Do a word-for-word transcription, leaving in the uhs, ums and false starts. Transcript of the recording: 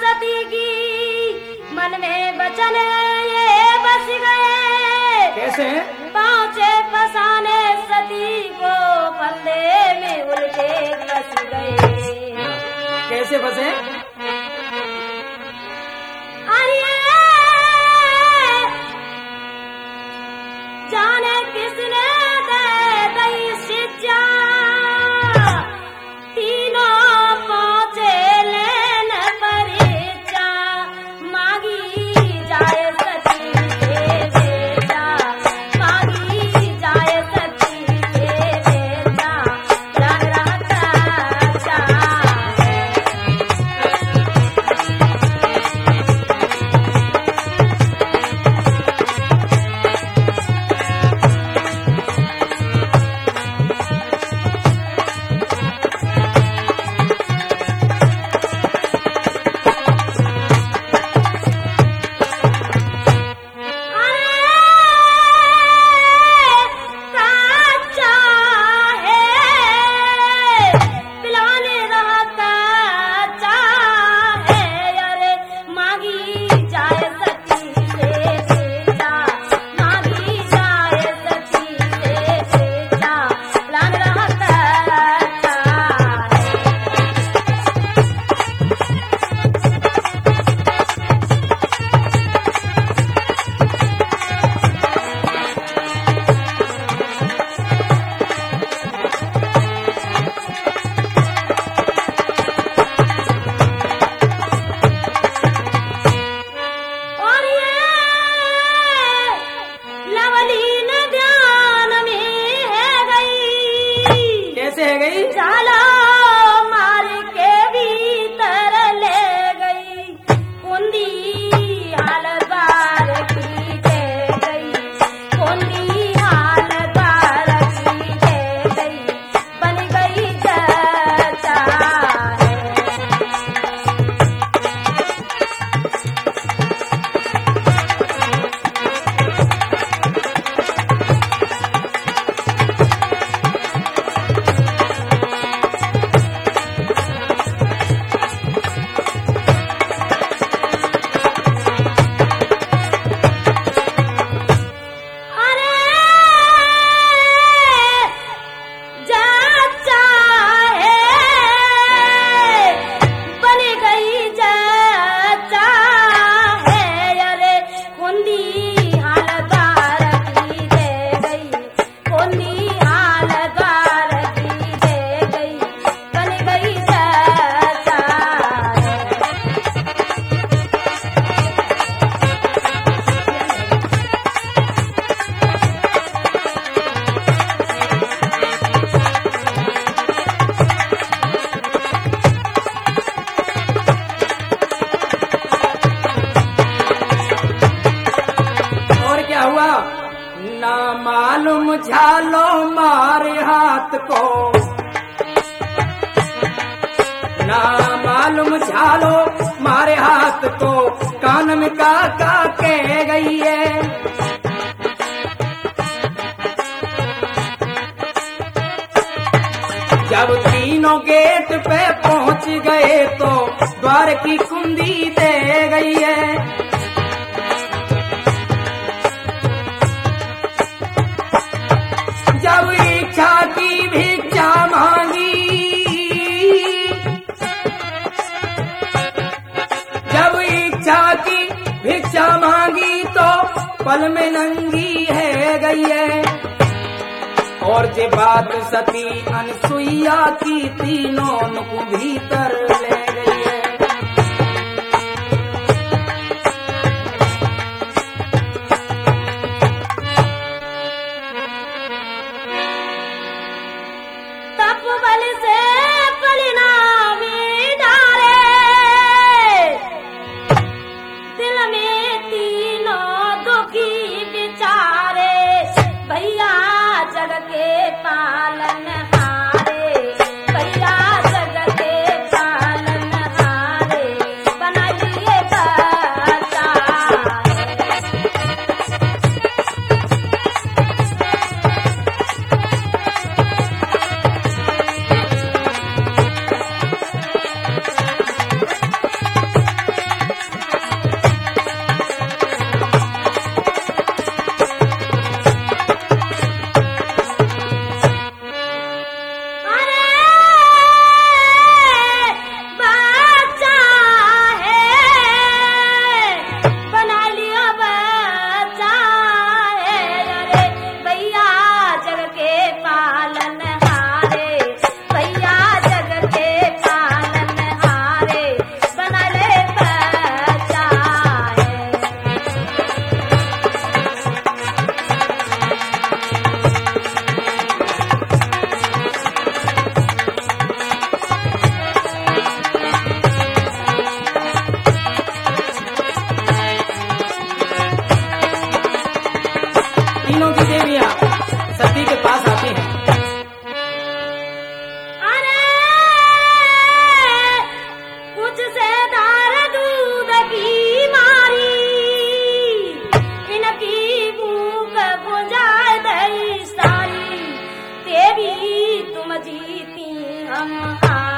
सती की मन में वचन ये बस गए। कैसे? पांचे फसाने सती को फंदे में उल्टे फंस गए। कैसे फंसे? अरे जाने किसने दे दी शिक्षा, तीनों पहुंचे लेने परीक्षा, मांगी जाए सती से बेटा, मांगी जाए सती से बेटा, जान रहता झालो मारे हाथ को, ना मालूम झालो मारे हाथ को, कान में काका कह गई है। जब तीनों गेट पे पहुंच गए तो द्वार की कुंडी दे गई है। जब इच्छा की भिक्षा मांगी, जब इच्छा की भिक्षा मांगी तो पल में नंगी है गई है। और जे बात सती अनसुईया की तीनों को भीतर ले गई है। तपबल से परिणामी डाले, दिल में तीनों दुखी विचारे, भैया जग के पालन हारे, भैया जग के पालन हम आ